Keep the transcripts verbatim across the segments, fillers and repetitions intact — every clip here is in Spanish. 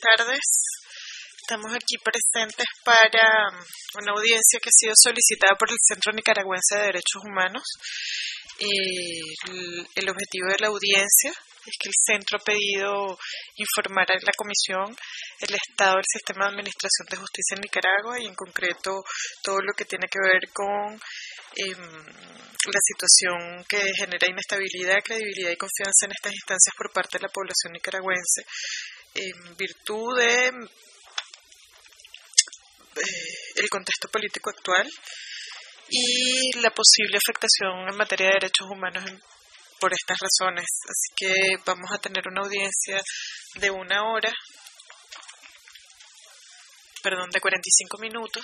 tardes. Estamos aquí presentes para una audiencia que ha sido solicitada por el Centro Nicaragüense de Derechos Humanos. El, el objetivo de la audiencia es que el centro ha pedido informar a la Comisión el estado del sistema de administración de justicia en Nicaragua y en concreto todo lo que tiene que ver con eh, la situación que genera inestabilidad, credibilidad y confianza en estas instancias por parte de la población nicaragüense en virtud de eh, el contexto político actual y la posible afectación en materia de derechos humanos en, por estas razones. Así que vamos a tener una audiencia de una hora, perdón, de cuarenta y cinco minutos,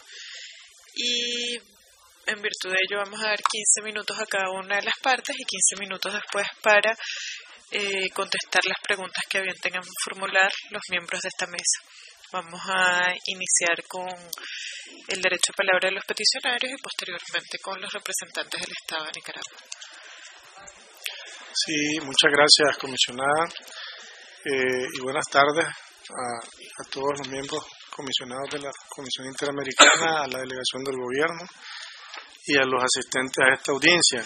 y en virtud de ello vamos a dar quince minutos a cada una de las partes y quince minutos después para eh, contestar las preguntas que bien tengan que formular los miembros de esta mesa. Vamos a iniciar con el derecho a palabra de los peticionarios y posteriormente con los representantes del Estado de Nicaragua. Sí, muchas gracias, comisionada, eh, y buenas tardes a, a todos los miembros comisionados de la Comisión Interamericana, a la delegación del gobierno y a los asistentes a esta audiencia.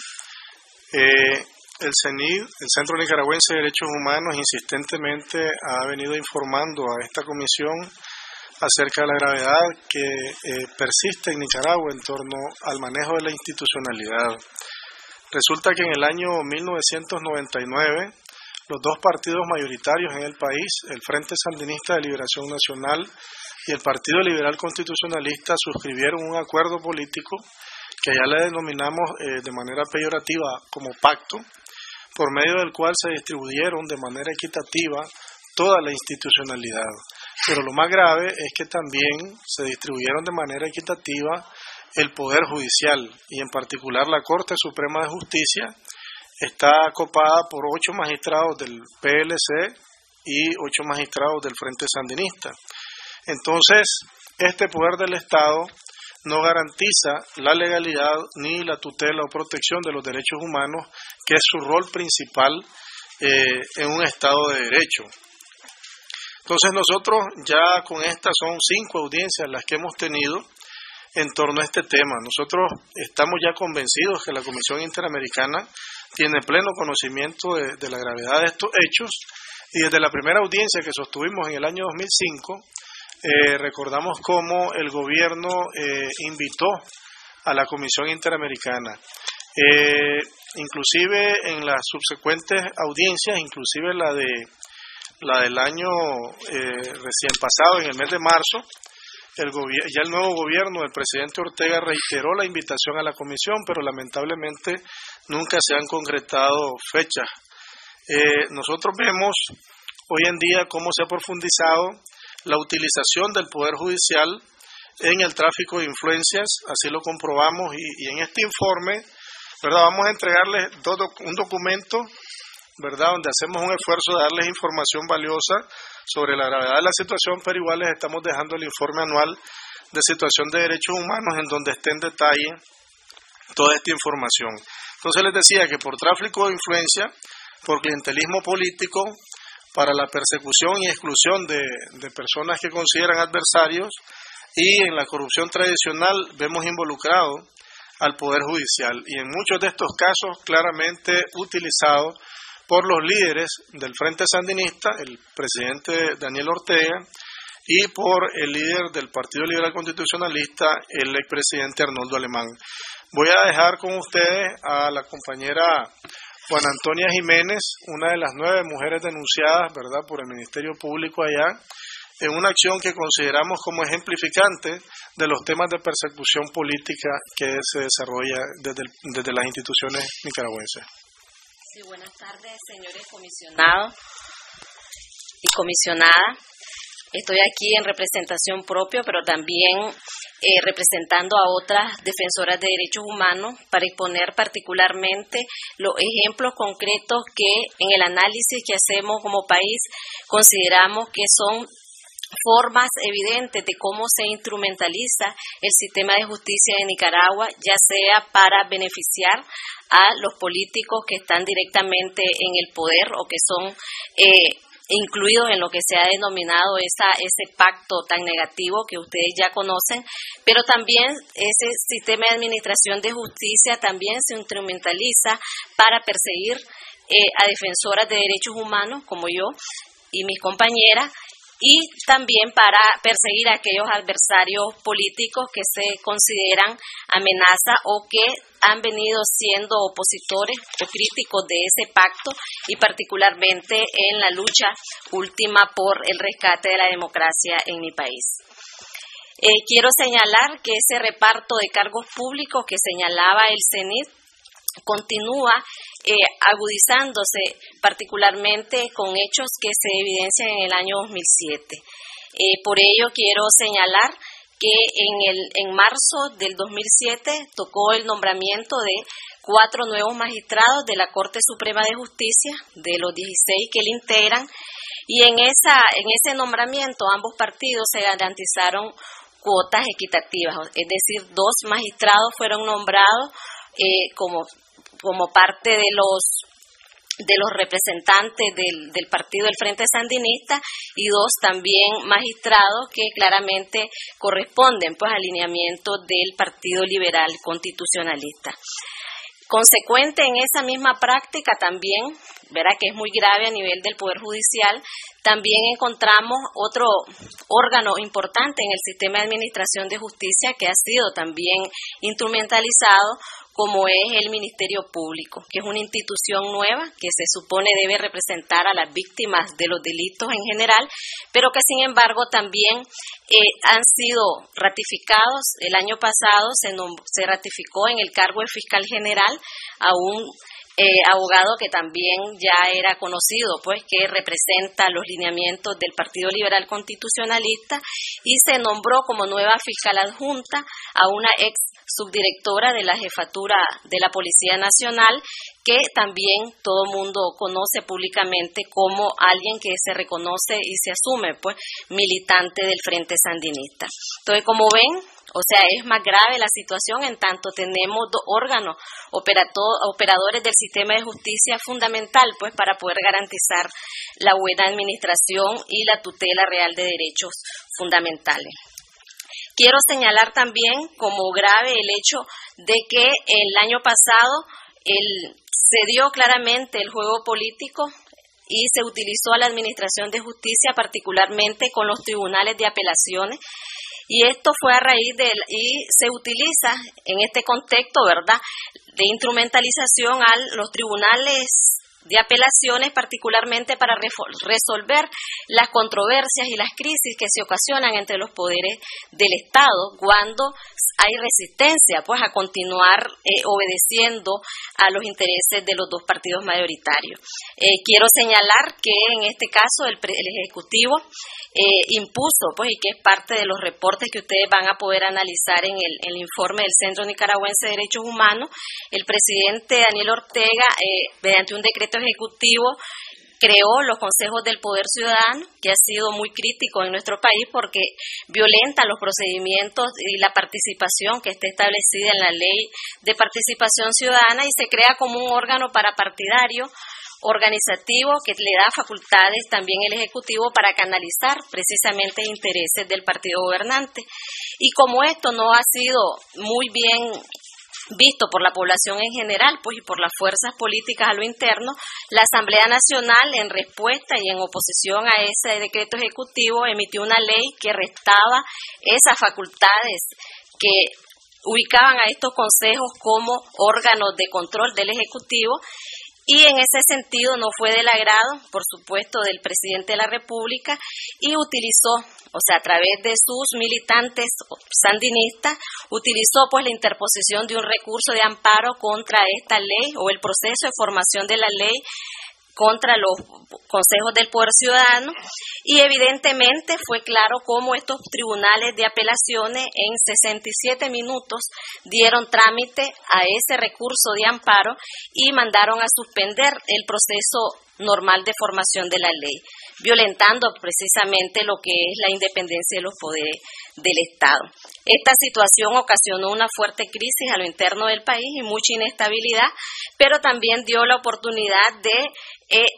Eh, el CENID, el Centro Nicaragüense de Derechos Humanos, insistentemente ha venido informando a esta comisión acerca de la gravedad que eh, persiste en Nicaragua en torno al manejo de la institucionalidad. Resulta que en el año mil novecientos noventa y nueve, los dos partidos mayoritarios en el país, el Frente Sandinista de Liberación Nacional y el Partido Liberal Constitucionalista, suscribieron un acuerdo político que ya le denominamos eh, de manera peyorativa como pacto, por medio del cual se distribuyeron de manera equitativa toda la institucionalidad. Pero lo más grave es que también se distribuyeron de manera equitativa el Poder Judicial, y en particular la Corte Suprema de Justicia está copada por ocho magistrados del P L C y ocho magistrados del Frente Sandinista. Entonces, este poder del Estado no garantiza la legalidad ni la tutela o protección de los derechos humanos, que es su rol principal eh, en un Estado de Derecho. Entonces nosotros ya con estas son cinco audiencias las que hemos tenido en torno a este tema. Nosotros estamos ya convencidos que la Comisión Interamericana tiene pleno conocimiento de, de la gravedad de estos hechos, y desde la primera audiencia que sostuvimos en el año dos mil cinco, eh, recordamos cómo el gobierno eh, invitó a la Comisión Interamericana. Eh, inclusive en las subsecuentes audiencias, inclusive la de la del año eh, recién pasado, en el mes de marzo, El gobier- ya el nuevo gobierno del presidente Ortega reiteró la invitación a la comisión, pero lamentablemente nunca se han concretado fechas. Eh, nosotros vemos hoy en día cómo se ha profundizado la utilización del Poder Judicial en el tráfico de influencias, así lo comprobamos, y, y en este informe, ¿verdad?, vamos a entregarles dos doc- un documento, ¿verdad?, donde hacemos un esfuerzo de darles información valiosa sobre la gravedad de la situación, pero igual les estamos dejando el informe anual de situación de derechos humanos en donde esté en detalle toda esta información. Entonces les decía que por tráfico de influencia, por clientelismo político, para la persecución y exclusión de, de personas que consideran adversarios, y en la corrupción tradicional vemos involucrado al Poder Judicial, y en muchos de estos casos claramente utilizados por los líderes del Frente Sandinista, el presidente Daniel Ortega, y por el líder del Partido Liberal Constitucionalista, el expresidente Arnoldo Alemán. Voy a dejar con ustedes a la compañera Juana Antonia Jiménez, una de las nueve mujeres denunciadas, ¿verdad?, por el Ministerio Público allá, en una acción que consideramos como ejemplificante de los temas de persecución política que se desarrolla desde, el, desde las instituciones nicaragüenses. Sí, buenas tardes, señores comisionados y comisionada. Estoy aquí en representación propia, pero también eh, representando a otras defensoras de derechos humanos para exponer particularmente los ejemplos concretos que en el análisis que hacemos como país consideramos que son formas evidentes de cómo se instrumentaliza el sistema de justicia de Nicaragua, ya sea para beneficiar a los políticos que están directamente en el poder o que son eh, incluidos en lo que se ha denominado esa, ese pacto tan negativo que ustedes ya conocen, pero también ese sistema de administración de justicia también se instrumentaliza para perseguir eh, a defensoras de derechos humanos como yo y mis compañeras, y también para perseguir a aquellos adversarios políticos que se consideran amenaza o que han venido siendo opositores o críticos de ese pacto, y particularmente en la lucha última por el rescate de la democracia en mi país. Eh, quiero señalar que ese reparto de cargos públicos que señalaba el C E N I T continúa eh, agudizándose, particularmente con hechos que se evidencian en el año dos mil siete. Eh, por ello quiero señalar que en, el, en marzo del dos mil siete tocó el nombramiento de cuatro nuevos magistrados de la Corte Suprema de Justicia, de los dieciséis que le integran, y en, esa, en ese nombramiento ambos partidos se garantizaron cuotas equitativas, es decir, dos magistrados fueron nombrados Eh, como, como parte de los de los representantes del, del partido del Frente Sandinista, y dos también magistrados que claramente corresponden pues a lineamientos del Partido Liberal Constitucionalista. Consecuente en esa misma práctica también, verá que es muy grave a nivel del Poder Judicial, también encontramos otro órgano importante en el sistema de administración de justicia que ha sido también instrumentalizado, como es el Ministerio Público, que es una institución nueva que se supone debe representar a las víctimas de los delitos en general, pero que sin embargo también eh, han sido ratificados. El año pasado se, se ratificó en el cargo de fiscal general a un Eh, abogado que también ya era conocido, pues que representa los lineamientos del Partido Liberal Constitucionalista, y se nombró como nueva fiscal adjunta a una ex subdirectora de la jefatura de la Policía Nacional, que también todo mundo conoce públicamente como alguien que se reconoce y se asume pues militante del Frente Sandinista. Entonces, como ven, o sea, es más grave la situación en tanto tenemos dos órganos operadores del sistema de justicia fundamental pues para poder garantizar la buena administración y la tutela real de derechos fundamentales. Quiero señalar también como grave el hecho de que el año pasado el, se dio claramente el juego político y se utilizó a la administración de justicia, particularmente con los tribunales de apelaciones, y esto fue a raíz de, y se utiliza en este contexto, ¿verdad?, de instrumentalización a los tribunales de apelaciones, particularmente para resolver las controversias y las crisis que se ocasionan entre los poderes del Estado cuando hay resistencia pues a continuar eh, obedeciendo a los intereses de los dos partidos mayoritarios. Eh, quiero señalar que en este caso el, el Ejecutivo eh, impuso, pues, y que es parte de los reportes que ustedes van a poder analizar en el, el informe del Centro Nicaragüense de Derechos Humanos, el presidente Daniel Ortega, eh, mediante un decreto ejecutivo, creó los consejos del poder ciudadano, que ha sido muy crítico en nuestro país porque violenta los procedimientos y la participación que está establecida en la ley de participación ciudadana, y se crea como un órgano parapartidario organizativo que le da facultades también el Ejecutivo para canalizar precisamente intereses del partido gobernante. Y como esto no ha sido muy bien visto por la población en general, pues, y por las fuerzas políticas a lo interno, la Asamblea Nacional, en respuesta y en oposición a ese decreto ejecutivo, emitió una ley que restaba esas facultades que ubicaban a estos consejos como órganos de control del Ejecutivo. Y en ese sentido no fue del agrado, por supuesto, del presidente de la República, y utilizó, o sea, a través de sus militantes sandinistas, utilizó pues la interposición de un recurso de amparo contra esta ley o el proceso de formación de la ley contra los consejos del poder ciudadano, y evidentemente fue claro cómo estos tribunales de apelaciones en sesenta y siete minutos dieron trámite a ese recurso de amparo y mandaron a suspender el proceso normal de formación de la ley, violentando precisamente lo que es la independencia de los poderes del Estado. Esta situación ocasionó una fuerte crisis a lo interno del país y mucha inestabilidad, pero también dio la oportunidad de eh,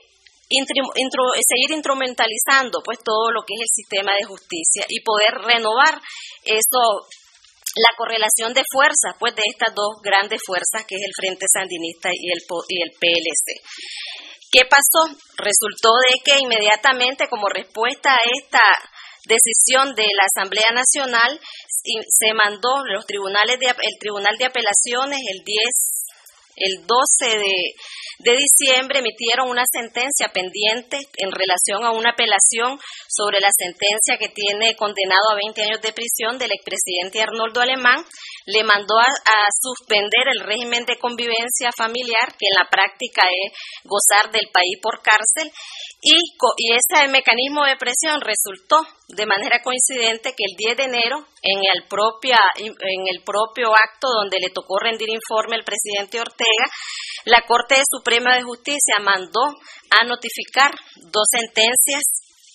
intro, intro, seguir instrumentalizando pues todo lo que es el sistema de justicia y poder renovar eso, la correlación de fuerzas pues de estas dos grandes fuerzas que es el Frente Sandinista y el, y el P L C. ¿Qué pasó? Resultó de que inmediatamente como respuesta a esta decisión de la Asamblea Nacional se mandó los tribunales de, el Tribunal de Apelaciones el diez el doce de diciembre emitieron una sentencia pendiente en relación a una apelación sobre la sentencia que tiene condenado a veinte años de prisión del expresidente Arnoldo Alemán. Le mandó a, a suspender el régimen de convivencia familiar, que en la práctica es gozar del país por cárcel, y, y ese mecanismo de presión resultó de manera coincidente que el diez de enero, en el, propia, en el propio acto donde le tocó rendir informe al presidente Ortega, la Corte Suprema de Justicia mandó a notificar dos sentencias,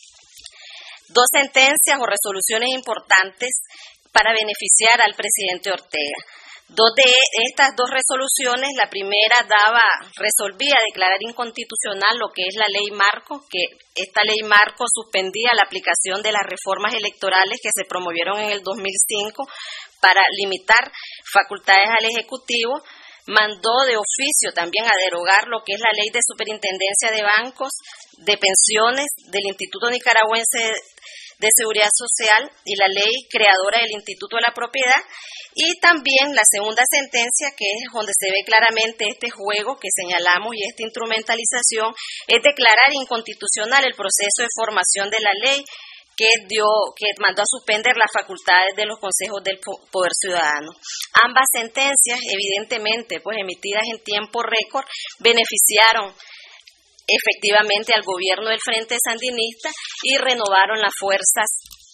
dos sentencias o resoluciones importantes para beneficiar al presidente Ortega. Dos de estas dos resoluciones, la primera daba, resolvía declarar inconstitucional lo que es la ley marco, que esta ley marco suspendía la aplicación de las reformas electorales que se promovieron en el dos mil cinco para limitar facultades al Ejecutivo. Mandó de oficio también a derogar lo que es la ley de superintendencia de bancos, de pensiones, del Instituto Nicaragüense de Seguridad Social y la ley creadora del Instituto de la Propiedad, y también la segunda sentencia, que es donde se ve claramente este juego que señalamos y esta instrumentalización, es declarar inconstitucional el proceso de formación de la ley que dio, que mandó a suspender las facultades de los consejos del Poder Ciudadano. Ambas sentencias, evidentemente, pues emitidas en tiempo récord, beneficiaron efectivamente al gobierno del Frente Sandinista y renovaron las fuerzas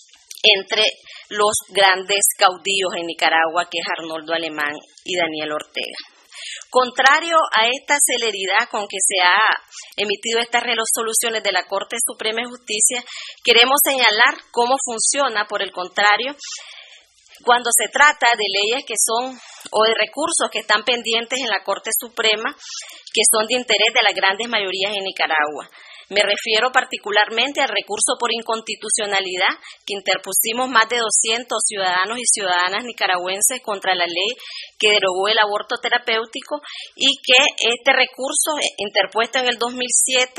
entre los grandes caudillos en Nicaragua, que es Arnoldo Alemán y Daniel Ortega. Contrario a esta celeridad con que se ha emitido estas resoluciones de la Corte Suprema de Justicia, queremos señalar cómo funciona, por el contrario, cuando se trata de leyes que son, o de recursos que están pendientes en la Corte Suprema, que son de interés de las grandes mayorías en Nicaragua. Me refiero particularmente al recurso por inconstitucionalidad que interpusimos más de doscientos ciudadanos y ciudadanas nicaragüenses contra la ley que derogó el aborto terapéutico, y que este recurso interpuesto en el dos mil siete,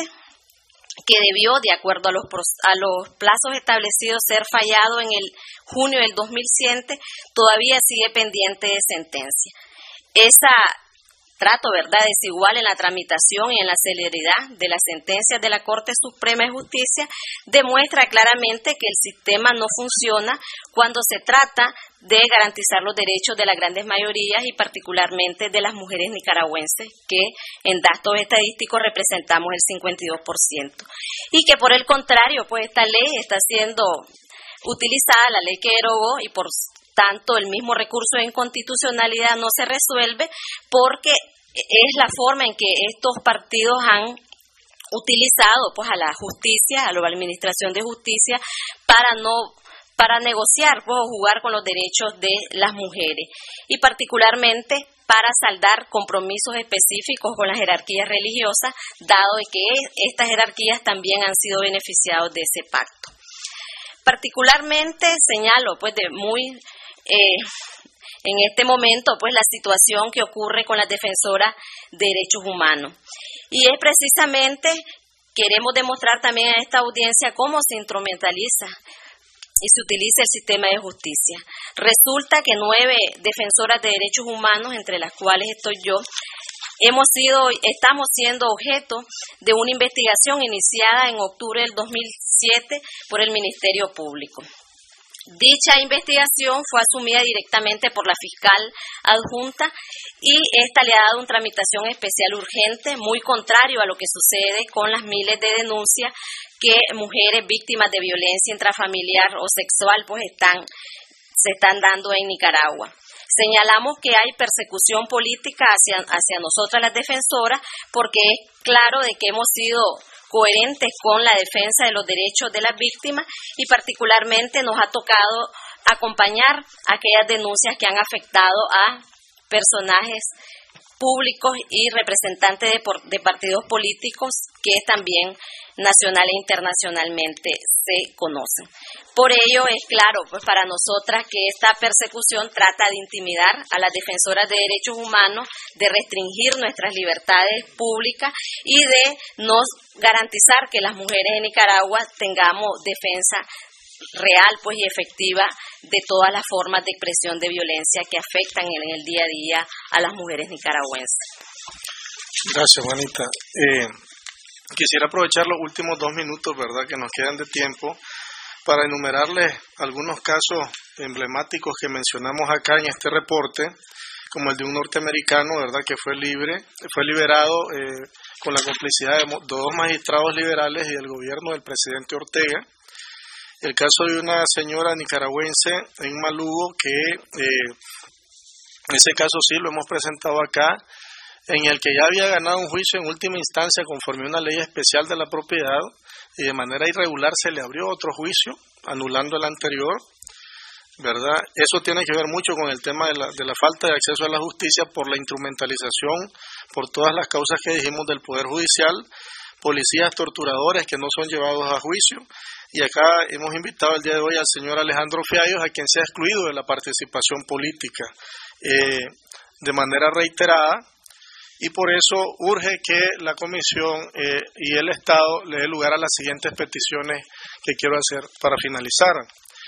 que debió, de acuerdo a los, a los plazos establecidos, ser fallado en el junio del dos mil siete, todavía sigue pendiente de sentencia. Esa trato, ¿verdad?, desigual en la tramitación y en la celeridad de las sentencias de la Corte Suprema de Justicia demuestra claramente que el sistema no funciona cuando se trata de garantizar los derechos de las grandes mayorías y particularmente de las mujeres nicaragüenses, que en datos estadísticos representamos el cincuenta y dos por ciento. Y que por el contrario, pues esta ley está siendo utilizada, la ley que derogó, y por tanto el mismo recurso de inconstitucionalidad no se resuelve, porque es la forma en que estos partidos han utilizado pues a la justicia, a la administración de justicia, para no para negociar pues, o jugar con los derechos de las mujeres, y particularmente para saldar compromisos específicos con las jerarquías religiosas, dado que estas jerarquías también han sido beneficiados de ese pacto. Particularmente señalo pues de muy eh, en este momento pues la situación que ocurre con las defensoras de derechos humanos, y es precisamente, queremos demostrar también a esta audiencia cómo se instrumentaliza y se utiliza el sistema de justicia. Resulta que nueve defensoras de derechos humanos, entre las cuales estoy yo, hemos sido, estamos siendo objeto de una investigación iniciada en octubre del dos mil siete por el Ministerio Público. Dicha investigación fue asumida directamente por la fiscal adjunta y esta le ha dado una tramitación especial urgente, muy contrario a lo que sucede con las miles de denuncias que mujeres víctimas de violencia intrafamiliar o sexual pues están, se están dando en Nicaragua. Señalamos que hay persecución política hacia, hacia nosotras las defensoras, porque es claro de que hemos sido coherentes con la defensa de los derechos de las víctimas, y particularmente nos ha tocado acompañar aquellas denuncias que han afectado a personajes públicos y representantes de, por, de partidos políticos que también nacional e internacionalmente se conocen. Por ello es claro, pues para nosotras, que esta persecución trata de intimidar a las defensoras de derechos humanos, de restringir nuestras libertades públicas y de no garantizar que las mujeres en Nicaragua tengamos defensa real, pues, y efectiva de todas las formas de expresión de violencia que afectan en el día a día a las mujeres nicaragüenses. Gracias, Juanita. Eh, quisiera aprovechar los últimos dos minutos, ¿verdad?, que nos quedan de tiempo para enumerarles algunos casos emblemáticos que mencionamos acá en este reporte, como el de un norteamericano, ¿verdad?, que fue libre, fue liberado eh, con la complicidad de dos magistrados liberales y del gobierno del presidente Ortega. El caso de una señora nicaragüense en Malugo que, eh, ese caso sí lo hemos presentado acá, en el que ya había ganado un juicio en última instancia conforme a una ley especial de la propiedad y de manera irregular se le abrió otro juicio anulando el anterior, ¿verdad? Eso tiene que ver mucho con el tema de la, de la falta de acceso a la justicia por la instrumentalización, por todas las causas que dijimos del Poder Judicial, policías torturadores que no son llevados a juicio. Y acá hemos invitado el día de hoy al señor Alejandro Fiallos, a quien se ha excluido de la participación política eh, de manera reiterada, y por eso urge que la Comisión eh, y el Estado le dé lugar a las siguientes peticiones que quiero hacer para finalizar.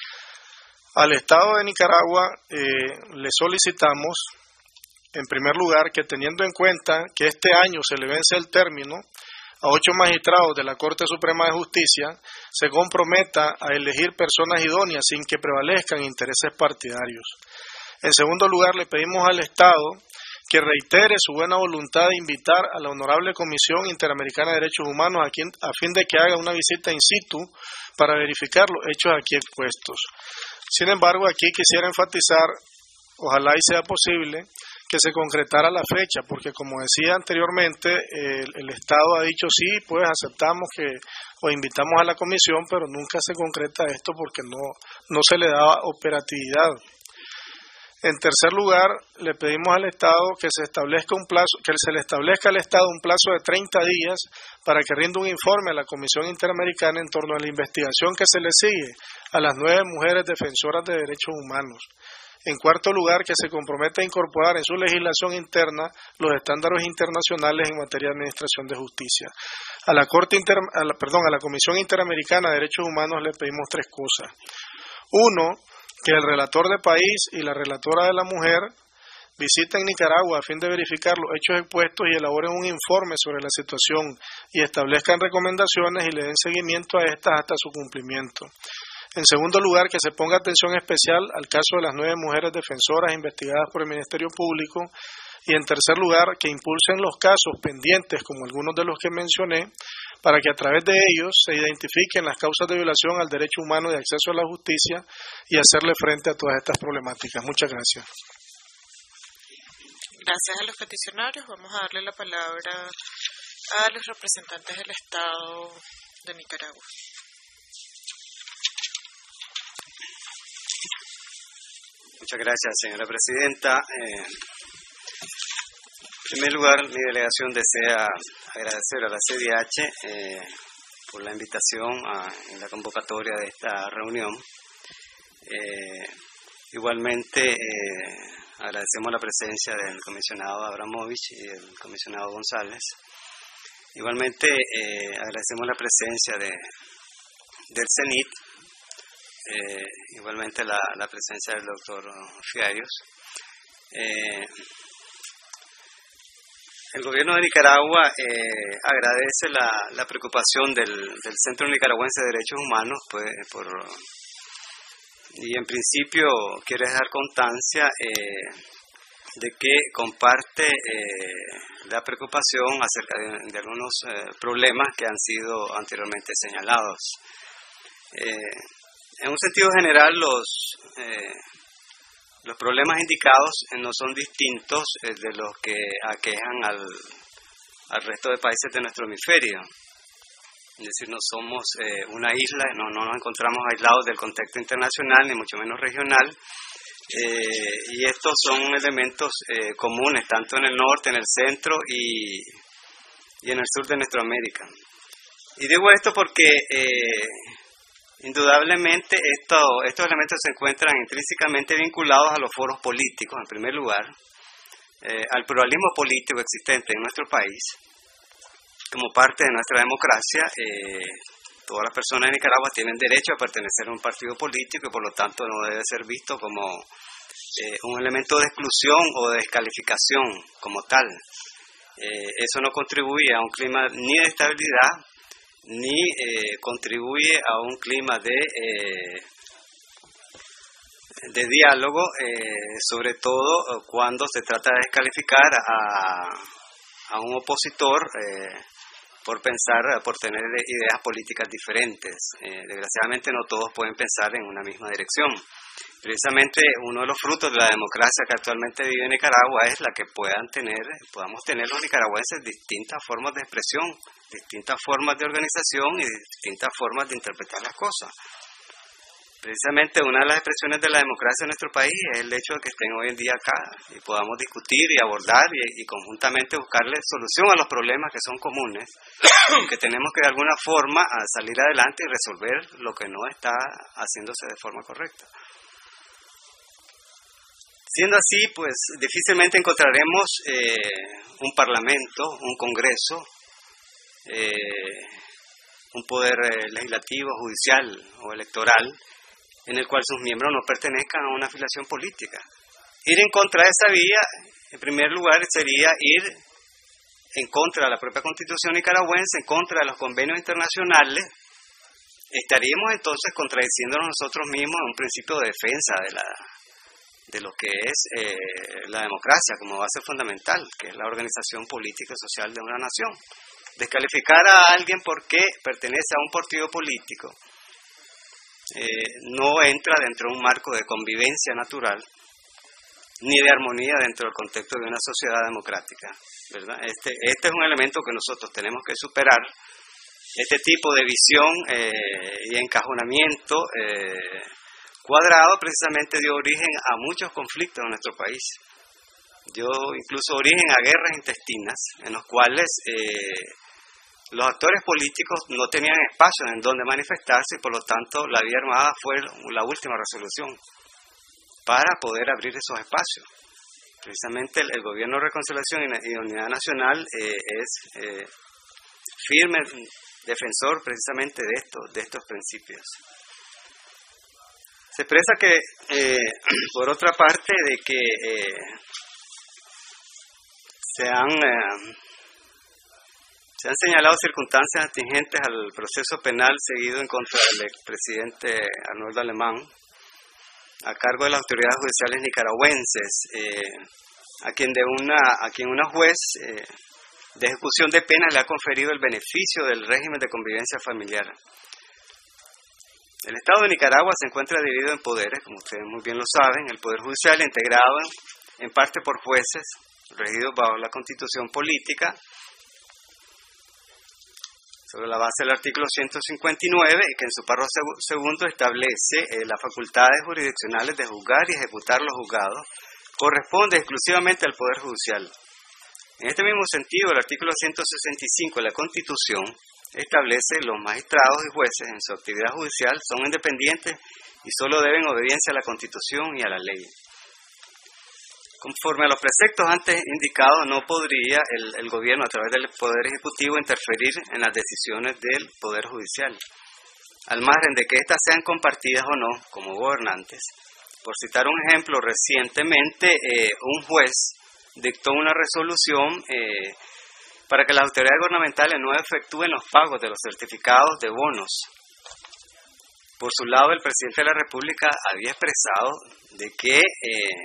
Al Estado de Nicaragua eh, le solicitamos, en primer lugar, que teniendo en cuenta que este año se le vence el término a ocho magistrados de la Corte Suprema de Justicia, se comprometa a elegir personas idóneas sin que prevalezcan intereses partidarios. En segundo lugar, le pedimos al Estado que reitere su buena voluntad de invitar a la Honorable Comisión Interamericana de Derechos Humanos a, quien, a fin de que haga una visita in situ para verificar los hechos aquí expuestos. Sin embargo, aquí quisiera enfatizar, ojalá y sea posible, que se concretara la fecha, porque como decía anteriormente, el, el Estado ha dicho sí, pues aceptamos que o invitamos a la comisión, pero nunca se concreta esto porque no, no se le da operatividad. En tercer lugar, le pedimos al Estado que se establezca un plazo, que se le establezca al Estado un plazo de treinta días para que rinda un informe a la Comisión Interamericana en torno a la investigación que se le sigue a las nueve mujeres defensoras de derechos humanos. En cuarto lugar, que se comprometa a incorporar en su legislación interna los estándares internacionales en materia de administración de justicia. A la Corte Inter, a la, perdón, a la Comisión Interamericana de Derechos Humanos le pedimos tres cosas. Uno, que el relator de país y la relatora de la mujer visiten Nicaragua a fin de verificar los hechos expuestos y elaboren un informe sobre la situación y establezcan recomendaciones y le den seguimiento a estas hasta su cumplimiento. En segundo lugar, que se ponga atención especial al caso de las nueve mujeres defensoras investigadas por el Ministerio Público. Y en tercer lugar, que impulsen los casos pendientes, como algunos de los que mencioné, para que a través de ellos se identifiquen las causas de violación al derecho humano de acceso a la justicia y hacerle frente a todas estas problemáticas. Muchas gracias. Gracias a los peticionarios. Vamos a darle la palabra a los representantes del Estado de Nicaragua. Muchas gracias, señora presidenta. Eh, en primer lugar, mi delegación desea agradecer a la C D H eh, por la invitación a, en la convocatoria de esta reunión. Eh, igualmente, eh, agradecemos la presencia del comisionado Abramovich y del comisionado González. Igualmente, eh, agradecemos la presencia de, del CENIT. Eh, igualmente la, la presencia del doctor Fiallos. Eh, el gobierno de Nicaragua eh, agradece la, la preocupación del, del Centro Nicaragüense de Derechos Humanos, pues, por, y en principio quiere dejar constancia eh, de que comparte eh, la preocupación acerca de, de algunos eh, problemas que han sido anteriormente señalados. Eh, En un sentido general, los, eh, los problemas indicados eh, no son distintos eh, de los que aquejan al, al resto de países de nuestro hemisferio. Es decir, no somos eh, una isla, no, no nos encontramos aislados del contexto internacional, ni mucho menos regional, Eh, y estos son elementos eh, comunes tanto en el norte, en el centro y, y en el sur de nuestra América. Y digo esto porque eh, indudablemente esto, estos elementos se encuentran intrínsecamente vinculados a los foros políticos, en primer lugar, eh, al pluralismo político existente en nuestro país. Como parte de nuestra democracia, eh, todas las personas de Nicaragua tienen derecho a pertenecer a un partido político y por lo tanto no debe ser visto como eh, un elemento de exclusión o de descalificación como tal. Eh, eso no contribuye a un clima ni de estabilidad ni eh, contribuye a un clima de, eh, de diálogo, eh, sobre todo cuando se trata de descalificar a, a un opositor eh, por pensar, por tener ideas políticas diferentes. Eh, desgraciadamente no todos pueden pensar en una misma dirección. Precisamente uno de los frutos de la democracia que actualmente vive Nicaragua es la que puedan tener, podamos tener los nicaragüenses distintas formas de expresión, distintas formas de organización y distintas formas de interpretar las cosas. Precisamente una de las expresiones de la democracia en nuestro país es el hecho de que estén hoy en día acá y podamos discutir y abordar y, y conjuntamente buscarle solución a los problemas que son comunes, que tenemos que de alguna forma salir adelante y resolver lo que no está haciéndose de forma correcta. Siendo así, pues difícilmente encontraremos eh, un parlamento, un congreso, eh, un poder eh, legislativo, judicial o electoral en el cual sus miembros no pertenezcan a una afiliación política. Ir en contra de esa vía, en primer lugar, sería ir en contra de la propia Constitución nicaragüense, en contra de los convenios internacionales. Estaríamos entonces contradiciéndonos nosotros mismos en un principio de defensa de la de lo que es eh, la democracia como base fundamental, que es la organización política y social de una nación. Descalificar a alguien porque pertenece a un partido político eh, no entra dentro de un marco de convivencia natural ni de armonía dentro del contexto de una sociedad democrática, ¿verdad? Este, este es un elemento que nosotros tenemos que superar. Este tipo de visión eh, y encajonamiento eh, cuadrado precisamente dio origen a muchos conflictos en nuestro país. Dio incluso origen a guerras intestinas en los cuales eh, los actores políticos no tenían espacio en donde manifestarse y por lo tanto la vía armada fue la última resolución para poder abrir esos espacios. Precisamente el, el Gobierno de Reconciliación y Unidad Nacional eh, es eh, firme defensor precisamente de, esto, de estos principios. Se expresa que, eh, por otra parte, de que eh, se, han, eh, se han señalado circunstancias atingentes al proceso penal seguido en contra del expresidente Arnoldo Alemán, a cargo de las autoridades judiciales nicaragüenses, eh, a quien de una a quien una juez eh, de ejecución de penas le ha conferido el beneficio del régimen de convivencia familiar. El Estado de Nicaragua se encuentra dividido en poderes, como ustedes muy bien lo saben. El Poder Judicial integrado en parte por jueces, regidos bajo la Constitución Política, sobre la base del artículo ciento cincuenta y nueve, que en su párrafo segundo establece eh, las facultades jurisdiccionales de juzgar y ejecutar los juzgados, corresponde exclusivamente al Poder Judicial. En este mismo sentido, el artículo ciento sesenta y cinco de la Constitución establece los magistrados y jueces en su actividad judicial son independientes y solo deben obediencia a la Constitución y a la ley. Conforme a los preceptos antes indicados, no podría el, el gobierno a través del Poder Ejecutivo interferir en las decisiones del Poder Judicial, al margen de que éstas sean compartidas o no como gobernantes. Por citar un ejemplo, recientemente eh, un juez dictó una resolución eh, para que las autoridades gubernamentales no efectúen los pagos de los certificados de bonos. Por su lado, el presidente de la República había expresado de que eh,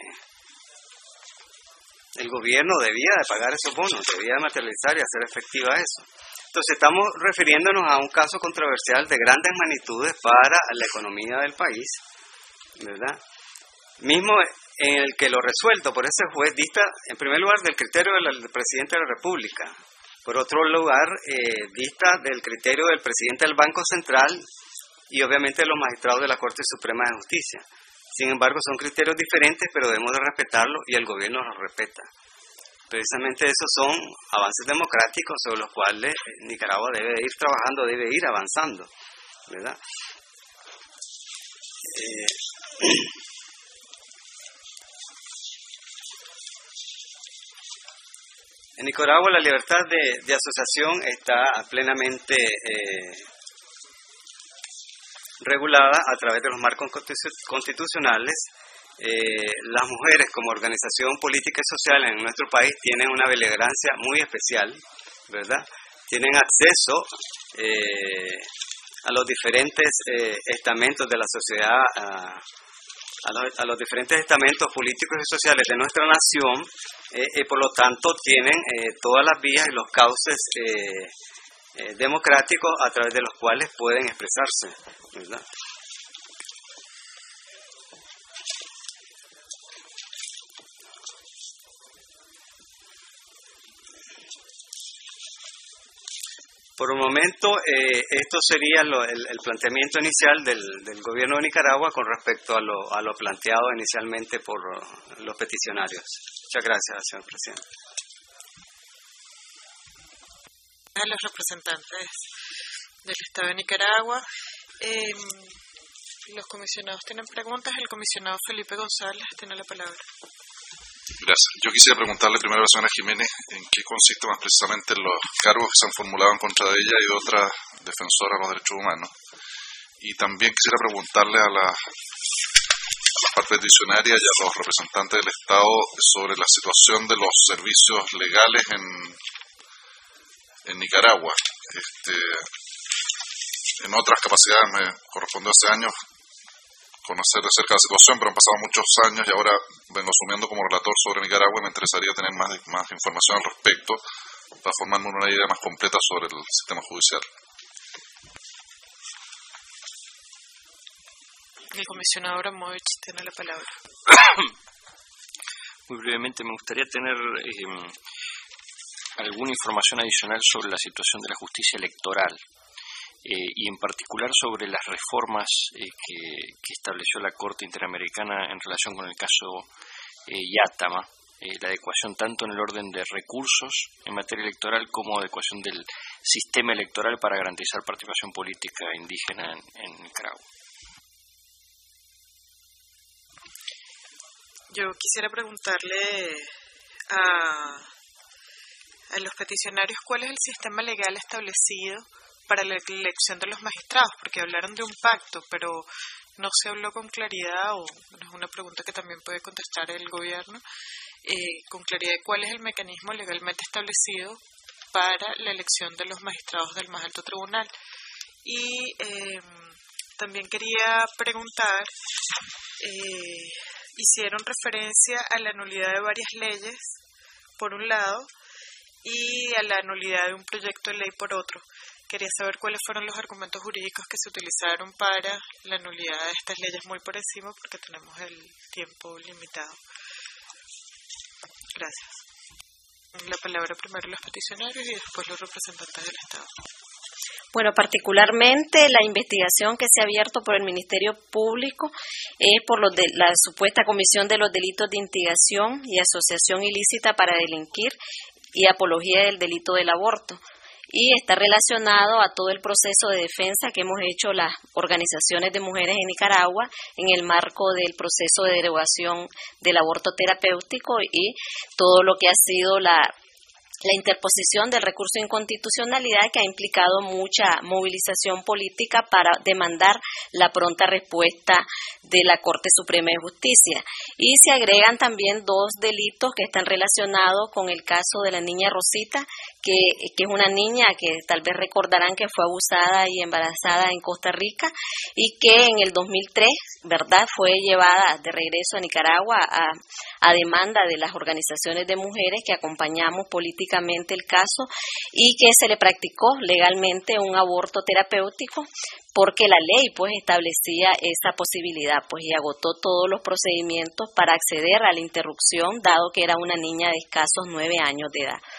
el gobierno debía de pagar esos bonos, debía de materializar y hacer efectiva eso. Entonces estamos refiriéndonos a un caso controversial de grandes magnitudes para la economía del país, ¿verdad? Mismo en el que lo resuelto por ese juez dista, en primer lugar, del criterio del presidente de la República. Por otro lugar, eh, dista del criterio del presidente del Banco Central y obviamente de los magistrados de la Corte Suprema de Justicia. Sin embargo, son criterios diferentes, pero debemos de respetarlos y el gobierno los respeta. Precisamente esos son avances democráticos sobre los cuales Nicaragua debe ir trabajando, debe ir avanzando, ¿verdad? Eh, en Nicaragua la libertad de, de asociación está plenamente eh, regulada a través de los marcos constitucionales. Eh, las mujeres como organización política y social en nuestro país tienen una beligerancia muy especial, ¿verdad? Tienen acceso eh, a los diferentes eh, estamentos de la sociedad, a, a, los, a los diferentes estamentos políticos y sociales de nuestra nación, eh, y por lo tanto tienen eh, todas las vías y los cauces eh, eh, democráticos a través de los cuales pueden expresarse, ¿verdad? Por un momento, eh, esto sería lo, el, el planteamiento inicial del, del gobierno de Nicaragua con respecto a lo, a lo planteado inicialmente por los peticionarios. Muchas gracias, señor presidente. A los representantes del Estado de Nicaragua. Eh, los comisionados tienen preguntas. El comisionado Felipe González tiene la palabra. Gracias. Yo quisiera preguntarle primero a la señora Jiménez en qué consiste más precisamente los cargos que se han formulado en contra de ella y de otras defensoras de los derechos humanos. Y también quisiera preguntarle a la, a la parte peticionaria y a los representantes del Estado sobre la situación de los servicios legales en, en Nicaragua. Este, en otras capacidades me correspondió hace años conocer de cerca la situación, pero han pasado muchos años y ahora vengo asumiendo como relator sobre Nicaragua y me interesaría tener más, más información al respecto para formarme una idea más completa sobre el sistema judicial. El comisionado Abramovich tiene la palabra. Muy brevemente, me gustaría tener eh, alguna información adicional sobre la situación de la justicia electoral. Eh, y en particular sobre las reformas eh, que, que estableció la Corte Interamericana en relación con el caso eh, Yátama, eh, la adecuación tanto en el orden de recursos en materia electoral como adecuación del sistema electoral para garantizar participación política indígena en, en Nicaragua. Yo quisiera preguntarle a, a los peticionarios cuál es el sistema legal establecido para la elección de los magistrados, porque hablaron de un pacto, pero no se habló con claridad, o bueno, es una pregunta que también puede contestar el gobierno, eh, con claridad de cuál es el mecanismo legalmente establecido para la elección de los magistrados del más alto tribunal. Y eh, también quería preguntar, eh, hicieron referencia a la nulidad de varias leyes, por un lado, y a la nulidad de un proyecto de ley por otro. Quería saber cuáles fueron los argumentos jurídicos que se utilizaron para la nulidad de estas leyes muy por encima, porque tenemos el tiempo limitado. Gracias. La palabra primero los peticionarios y después los representantes del Estado. Bueno, particularmente la investigación que se ha abierto por el Ministerio Público es por los de, la supuesta comisión de los delitos de instigación y asociación ilícita para delinquir y apología del delito del aborto. Y está relacionado a todo el proceso de defensa que hemos hecho las organizaciones de mujeres en Nicaragua en el marco del proceso de derogación del aborto terapéutico y todo lo que ha sido la, la interposición del recurso de inconstitucionalidad, que ha implicado mucha movilización política para demandar la pronta respuesta de la Corte Suprema de Justicia. Y se agregan también dos delitos que están relacionados con el caso de la niña Rosita, que, que es una niña que tal vez recordarán que fue abusada y embarazada en Costa Rica y que en el dos mil tres, ¿verdad?, fue llevada de regreso a Nicaragua a, a demanda de las organizaciones de mujeres que acompañamos políticamente el caso, y que se le practicó legalmente un aborto terapéutico porque la ley pues establecía esa posibilidad, pues, y agotó todos los procedimientos para acceder a la interrupción, dado que era una niña de escasos nueve años de edad.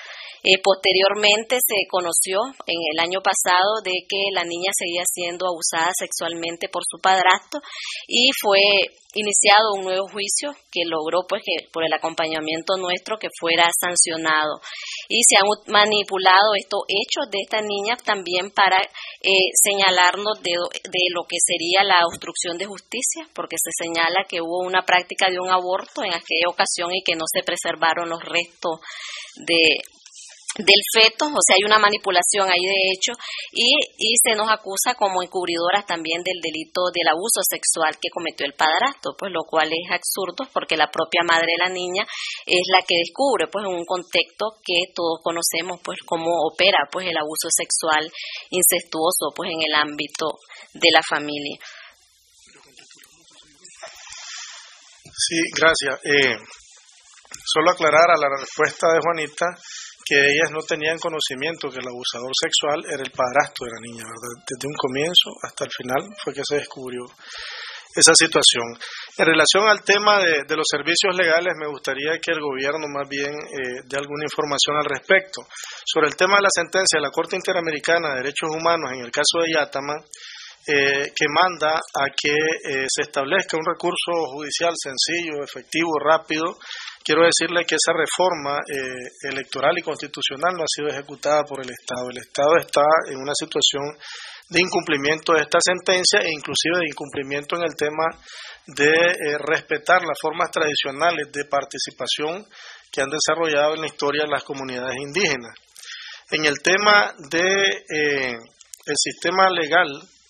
Eh, posteriormente se conoció en el año pasado de que la niña seguía siendo abusada sexualmente por su padrastro y fue iniciado un nuevo juicio que logró pues que por el acompañamiento nuestro que fuera sancionado, y se han manipulado estos hechos de esta niña también para eh, señalarnos de, de lo que sería la obstrucción de justicia, porque se señala que hubo una práctica de un aborto en aquella ocasión y que no se preservaron los restos de del feto, o sea, hay una manipulación ahí de hecho, y, y se nos acusa como encubridoras también del delito del abuso sexual que cometió el padrastro, pues lo cual es absurdo porque la propia madre de la niña es la que descubre pues en un contexto que todos conocemos pues cómo opera pues el abuso sexual incestuoso pues en el ámbito de la familia. Sí, gracias. Eh, solo aclarar a la respuesta de Juanita que ellas no tenían conocimiento que el abusador sexual era el padrastro de la niña, ¿verdad? Desde un comienzo hasta el final fue que se descubrió esa situación. En relación al tema de, de los servicios legales, me gustaría que el gobierno más bien eh, dé alguna información al respecto. Sobre el tema de la sentencia de la Corte Interamericana de Derechos Humanos en el caso de Yatama, eh, que manda a que eh, se establezca un recurso judicial sencillo, efectivo, rápido. Quiero decirle que esa reforma eh, electoral y constitucional no ha sido ejecutada por el Estado. El Estado está en una situación de incumplimiento de esta sentencia e inclusive de incumplimiento en el tema de eh, respetar las formas tradicionales de participación que han desarrollado en la historia las comunidades indígenas. En el tema de eh, el sistema legal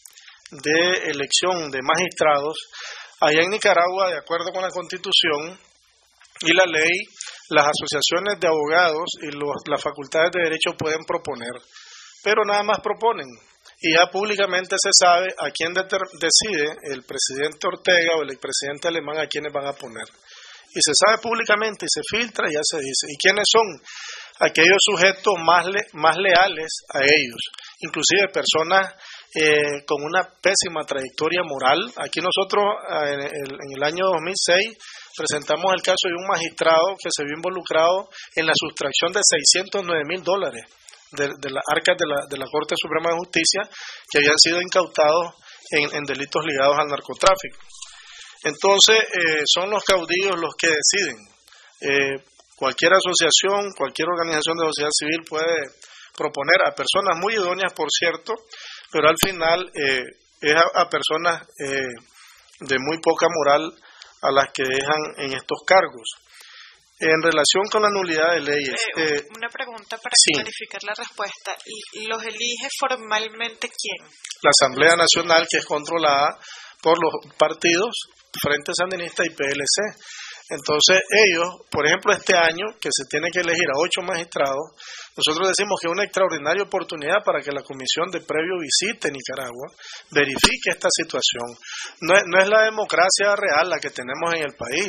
de elección de magistrados, allá en Nicaragua, de acuerdo con la Constitución y la ley, las asociaciones de abogados y los, las facultades de derecho pueden proponer, pero nada más proponen. Y ya públicamente se sabe a quién deter, decide el presidente Ortega o el expresidente alemán a quiénes van a poner. Y se sabe públicamente y se filtra y ya se dice. ¿Y quiénes son? Aquellos sujetos más, le, más leales a ellos, inclusive personas eh, con una pésima trayectoria moral. Aquí nosotros eh, en, el, en el año dos mil seis presentamos el caso de un magistrado que se vio involucrado en la sustracción de seiscientos nueve mil dólares de, de las arcas de la, de la Corte Suprema de Justicia que habían sido incautados en, en delitos ligados al narcotráfico. Entonces eh, son los caudillos los que deciden. Eh, cualquier asociación, cualquier organización de sociedad civil puede proponer a personas muy idóneas, por cierto, pero al final eh, es a, a personas eh, de muy poca moral a las que dejan en estos cargos. En relación con la nulidad de leyes... Eh, eh, una pregunta para sí. clarificar la respuesta. ¿Los elige formalmente quién? La Asamblea Nacional, que es controlada por los partidos Frente Sandinista y P L C. Entonces ellos, por ejemplo, este año, que se tiene que elegir a ocho magistrados, nosotros decimos que es una extraordinaria oportunidad para que la Comisión de Previo visite Nicaragua, verifique esta situación. No es, no es la democracia real la que tenemos en el país.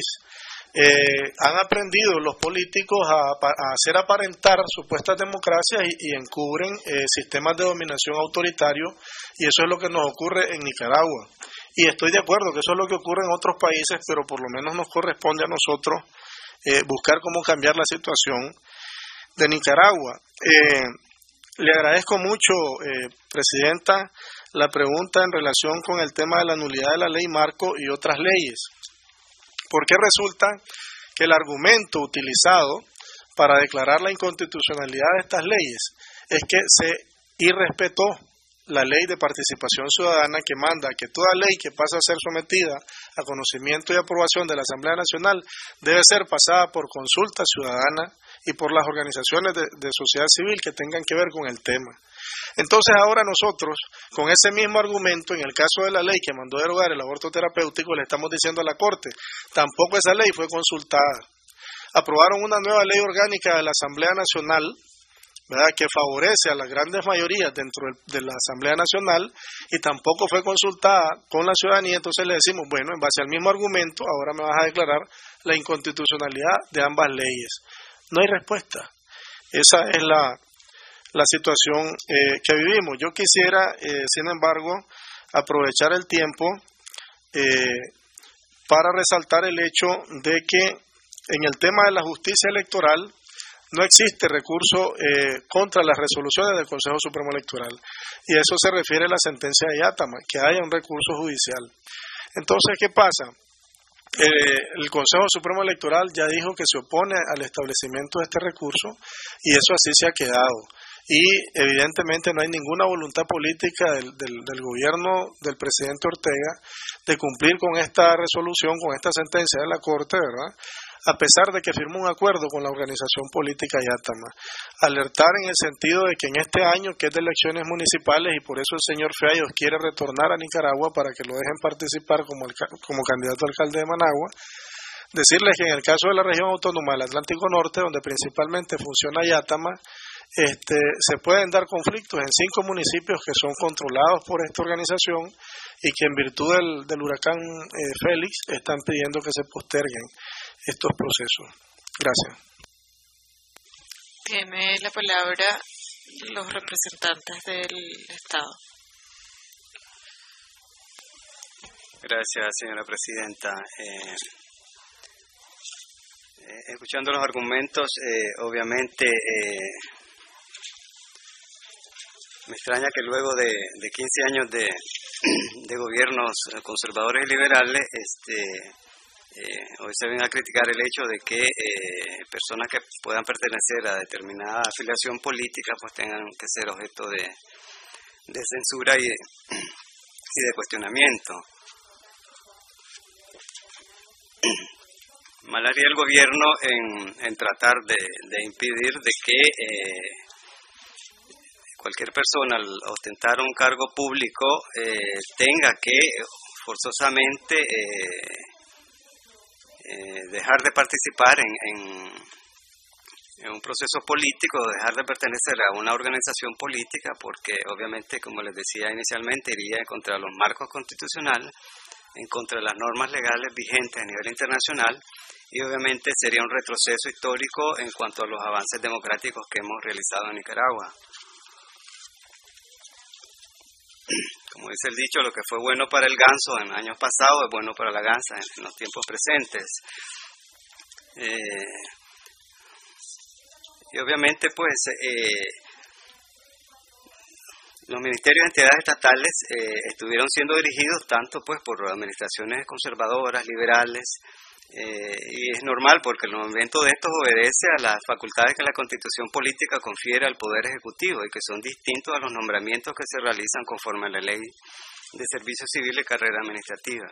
Eh, han aprendido los políticos a, a hacer aparentar supuestas democracias y, y encubren eh, sistemas de dominación autoritario, y eso es lo que nos ocurre en Nicaragua. Y estoy de acuerdo que eso es lo que ocurre en otros países, pero por lo menos nos corresponde a nosotros eh, buscar cómo cambiar la situación de Nicaragua. Eh, le agradezco mucho, eh, Presidenta, la pregunta en relación con el tema de la nulidad de la ley marco y otras leyes. Porque resulta que el argumento utilizado para declarar la inconstitucionalidad de estas leyes es que se irrespetó la ley de participación ciudadana, que manda que toda ley que pasa a ser sometida a conocimiento y aprobación de la Asamblea Nacional debe ser pasada por consulta ciudadana y por las organizaciones de, de sociedad civil que tengan que ver con el tema. Entonces ahora nosotros, con ese mismo argumento, en el caso de la ley que mandó derogar el aborto terapéutico, le estamos diciendo a la Corte, tampoco esa ley fue consultada. Aprobaron una nueva ley orgánica de la Asamblea Nacional, ¿verdad?, que favorece a las grandes mayorías dentro de la Asamblea Nacional, y tampoco fue consultada con la ciudadanía. Entonces le decimos, bueno, en base al mismo argumento, ahora me vas a declarar la inconstitucionalidad de ambas leyes. No hay respuesta. Esa es la, la situación eh, que vivimos. Yo quisiera, eh, sin embargo, aprovechar el tiempo eh, para resaltar el hecho de que en el tema de la justicia electoral no existe recurso eh, contra las resoluciones del Consejo Supremo Electoral. Y eso se refiere a la sentencia de Yátama, que haya un recurso judicial. Entonces, ¿qué pasa? Eh, el Consejo Supremo Electoral ya dijo que se opone al establecimiento de este recurso y eso así se ha quedado. Y evidentemente no hay ninguna voluntad política del, del, del gobierno del presidente Ortega de cumplir con esta resolución, con esta sentencia de la Corte, ¿verdad?, a pesar de que firmó un acuerdo con la organización política Yátama. Alertar en el sentido de que en este año, que es de elecciones municipales, y por eso el señor Feayos quiere retornar a Nicaragua para que lo dejen participar como, el, como candidato a alcalde de Managua, decirles que en el caso de la región autónoma del Atlántico Norte, donde principalmente funciona Yátama, este, se pueden dar conflictos en cinco municipios que son controlados por esta organización y que en virtud del, del huracán eh, Félix están pidiendo que se posterguen estos procesos. Gracias. Tiene la palabra los representantes del Estado. Gracias, señora presidenta. Eh, eh, escuchando los argumentos, eh, obviamente eh, me extraña que luego de, de quince años de, de gobiernos conservadores y liberales, este, eh, hoy se ven a criticar el hecho de que eh, personas que puedan pertenecer a determinada afiliación política pues tengan que ser objeto de, de censura y de, y de cuestionamiento. Mal haría el gobierno en, en tratar de, de impedir de que eh, cualquier persona al ostentar un cargo público eh, tenga que forzosamente eh, eh, dejar de participar en, en, en un proceso político, dejar de pertenecer a una organización política, porque obviamente, como les decía inicialmente, iría contra los marcos constitucionales, en contra de las normas legales vigentes a nivel internacional, y obviamente sería un retroceso histórico en cuanto a los avances democráticos que hemos realizado en Nicaragua. Como dice el dicho, lo que fue bueno para el ganso en años pasados es bueno para la gansa en los tiempos presentes. Eh, y obviamente, pues, eh, los ministerios y entidades estatales eh, estuvieron siendo dirigidos tanto pues por administraciones conservadoras, liberales, eh, y es normal porque el nombramiento de estos obedece a las facultades que la Constitución política confiere al Poder Ejecutivo y que son distintos a los nombramientos que se realizan conforme a la Ley de Servicio Civil y Carrera Administrativa.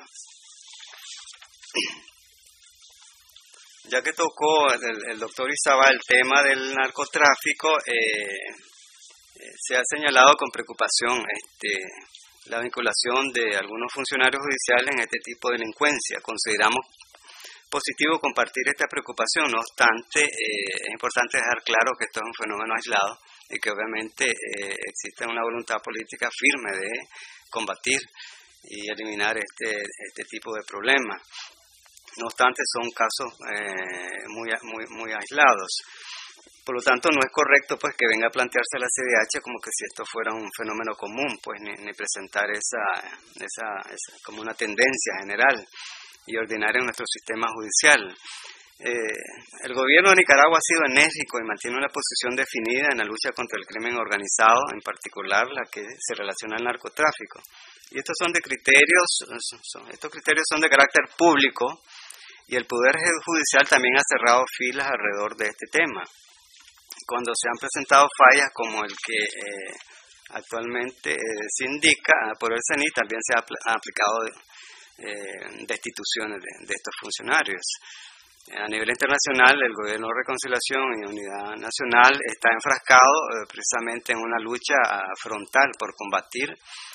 Ya que tocó el, el doctor Izabal el tema del narcotráfico, eh, se ha señalado con preocupación este, la vinculación de algunos funcionarios judiciales en este tipo de delincuencia. Consideramos positivo compartir esta preocupación, no obstante, eh, es importante dejar claro que esto es un fenómeno aislado y que obviamente eh, existe una voluntad política firme de combatir y eliminar este, este tipo de problemas. No obstante, son casos eh, muy, muy, muy aislados. Por lo tanto, no es correcto pues que venga a plantearse la C D H como que si esto fuera un fenómeno común, pues ni, ni presentar esa, esa, esa como una tendencia general y ordinaria en nuestro sistema judicial. Eh, el gobierno de Nicaragua ha sido enérgico y mantiene una posición definida en la lucha contra el crimen organizado, en particular la que se relaciona al narcotráfico. Y estos son de criterios, son, estos criterios son de carácter público y el Poder Judicial también ha cerrado filas alrededor de este tema. Cuando se han presentado fallas como el que eh, actualmente eh, se indica por el C E N I, también se ha, ha aplicado eh, destituciones de, de estos funcionarios. A nivel internacional, el Gobierno de Reconciliación y Unidad Nacional está enfrascado eh, precisamente en una lucha frontal por combatir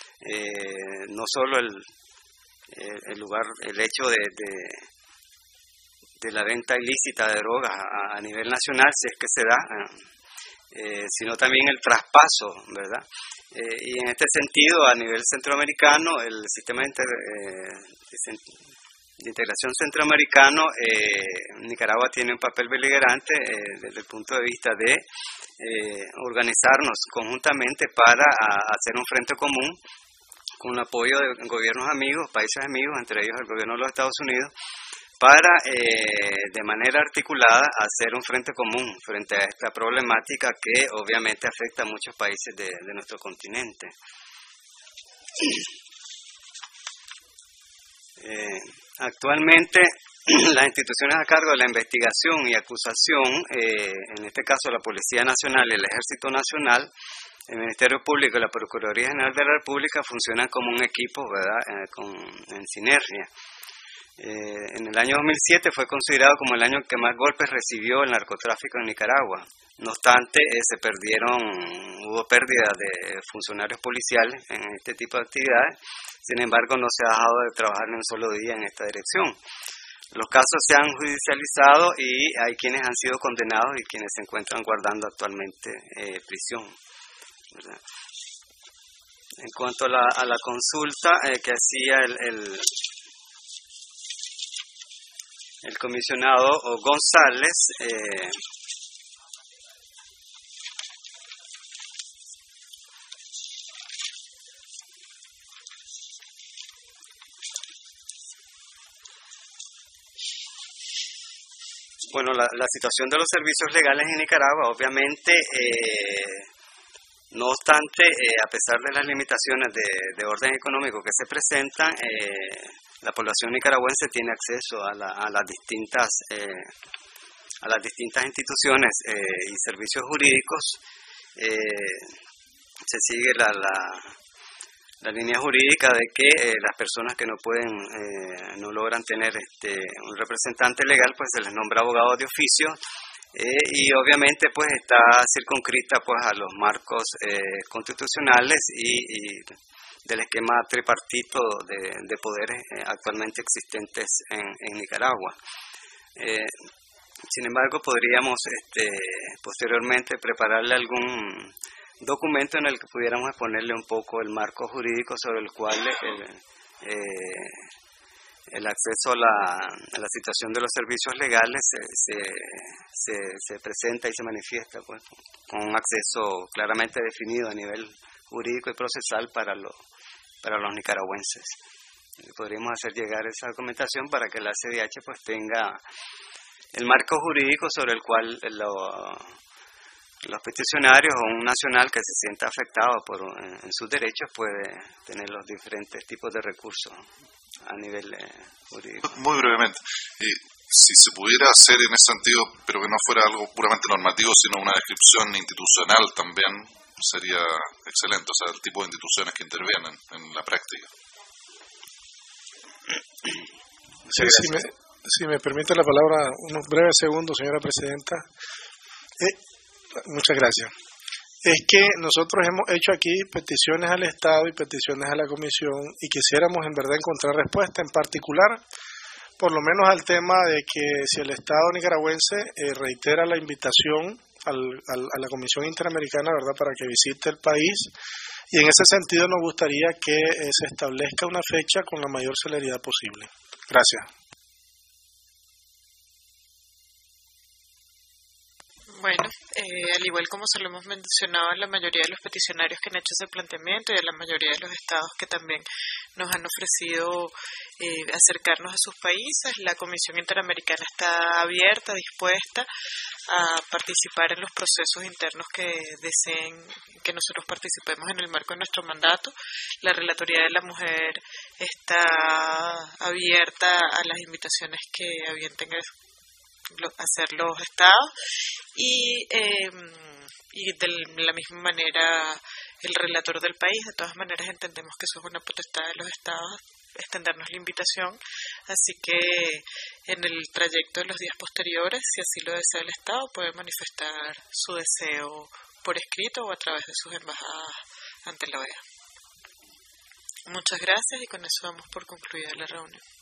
eh, no solo el, el lugar, el hecho de, de de la venta ilícita de drogas a, a nivel nacional, si es que se da, eh, sino también el traspaso, ¿verdad? Eh, y en este sentido, a nivel centroamericano, el sistema de, inter, eh, de integración centroamericano, eh, Nicaragua tiene un papel beligerante eh, desde el punto de vista de eh, organizarnos conjuntamente para a, hacer un frente común con el apoyo de gobiernos amigos, países amigos, entre ellos el gobierno de los Estados Unidos, para eh, de manera articulada hacer un frente común frente a esta problemática que obviamente afecta a muchos países de, de nuestro continente. Eh, actualmente las instituciones a cargo de la investigación y acusación, eh, en este caso la Policía Nacional y el Ejército Nacional, el Ministerio Público y la Procuraduría General de la República funcionan como un equipo, ¿verdad?, eh, con, en sinergia. Eh, en el año dos mil siete fue considerado como el año que más golpes recibió el narcotráfico en Nicaragua. No obstante, eh, se perdieron, hubo pérdida de funcionarios policiales en este tipo de actividades. Sin embargo, no se ha dejado de trabajar ni un solo día en esta dirección. Los casos se han judicializado y hay quienes han sido condenados y quienes se encuentran guardando actualmente eh, prisión, ¿verdad? En cuanto a la, a la consulta eh, que hacía el, el, el comisionado González, eh, bueno, la, la situación de los servicios legales en Nicaragua, obviamente, eh, no obstante, eh, a pesar de las limitaciones de, de orden económico que se presentan, eh, la población nicaragüense tiene acceso a, la, a las distintas eh, a las distintas instituciones eh, y servicios jurídicos. Eh, se sigue la, la, la línea jurídica de que eh, las personas que no pueden, eh, no logran tener este, un representante legal, pues se les nombra abogado de oficio. Eh, y obviamente pues está circunscrita pues a los marcos eh, constitucionales y, y del esquema tripartito de, de poderes eh, actualmente existentes en, en Nicaragua. Eh, sin embargo, podríamos este, posteriormente prepararle algún documento en el que pudiéramos exponerle un poco el marco jurídico sobre el cual el, eh, el acceso a la, a la situación de los servicios legales se, se, se, se presenta y se manifiesta pues, con un acceso claramente definido a nivel jurídico y procesal para, lo, para los nicaragüenses. Y podríamos hacer llegar esa documentación para que la C D H pues, tenga el marco jurídico sobre el cual lo, los peticionarios o un nacional que se sienta afectado por, en, en sus derechos puede tener los diferentes tipos de recursos a nivel eh, jurídico. Muy brevemente, eh, si se pudiera hacer en ese sentido, pero que no fuera algo puramente normativo, sino una descripción institucional también, sería excelente, o sea, el tipo de instituciones que intervienen en la práctica. Sí, si, me, si me permite la palabra unos breves segundos, señora Presidenta. Eh, muchas gracias. Es que nosotros hemos hecho aquí peticiones al Estado y peticiones a la Comisión y quisiéramos en verdad encontrar respuesta, en particular, por lo menos al tema de que si el Estado nicaragüense eh, reitera la invitación al, al, a la Comisión Interamericana, ¿verdad?, para que visite el país, y en ese sentido nos gustaría que eh, se establezca una fecha con la mayor celeridad posible. Gracias. Bueno, eh, al igual como se lo hemos mencionado a la mayoría de los peticionarios que han hecho ese planteamiento y a la mayoría de los estados que también nos han ofrecido eh, acercarnos a sus países, la Comisión Interamericana está abierta, dispuesta a participar en los procesos internos que deseen que nosotros participemos en el marco de nuestro mandato. La Relatoría de la Mujer está abierta a las invitaciones que avienten hacer los estados y, eh, y de la misma manera el relator del país. De todas maneras entendemos que eso es una potestad de los estados, extendernos la invitación, así que en el trayecto de los días posteriores, si así lo desea el Estado, puede manifestar su deseo por escrito o a través de sus embajadas ante la O E A. Muchas gracias y con eso damos por concluida la reunión.